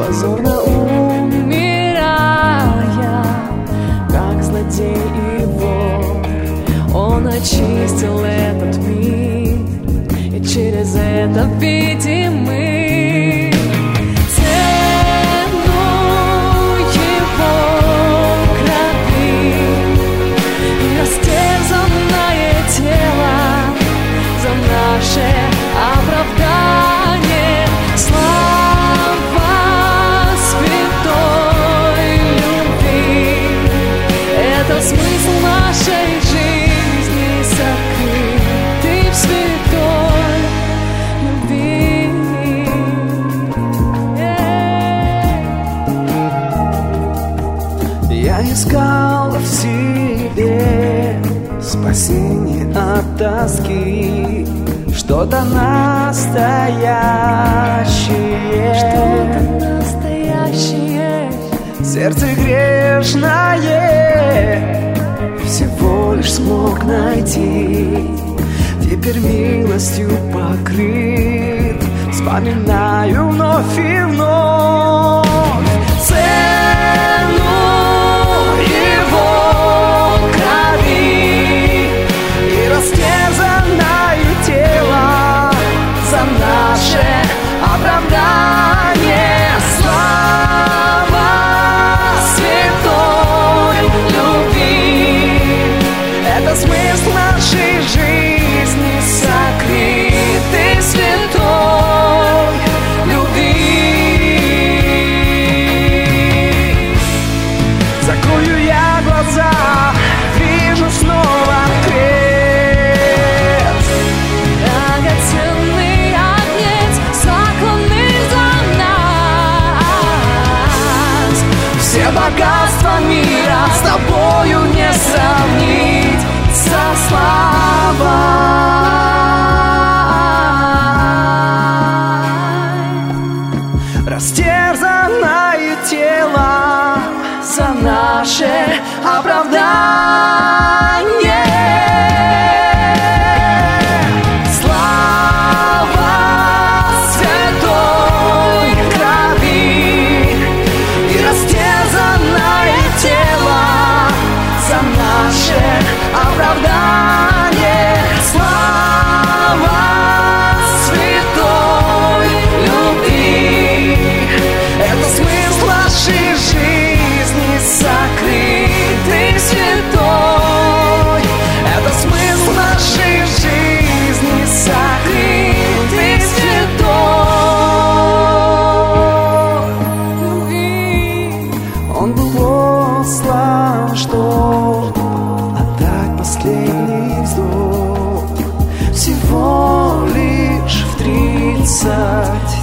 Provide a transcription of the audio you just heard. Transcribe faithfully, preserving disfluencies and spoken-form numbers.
позорно умирая, как злодей и вор. Он очистил этот мир, и через это видим мы цену его крови и растерзанное тело за наше оправдание. Слава святой любви, это смысл нашей жизни, сокрытый в святой любви. Я искал в себе спасение от тоски, что-то настоящее, что-то настоящее. Сердце грешное всего лишь смог найти. Теперь милостью покрыт, вспоминаю вновь и вновь цену его крови и растерзанное тело за наше оправдание. Слава святой любви, это смысл нашей жизни, сокрытый в святой любви. Закрою я глаза, вижу снова крест, Драгоценный огнец, закланный за нас. все богатства мира с тобою не сравнить со славой. Растерзанное тело за наше оправдание. Слава святой крови и растерзанное тело за наше оправдание. Слава святой любви, это смысл нашей жизни, сокрытый святой. Это смысл нашей жизни, сокрытый святой любви. Он был послан, чтобы отдать последний вздох всего лишь в тридцать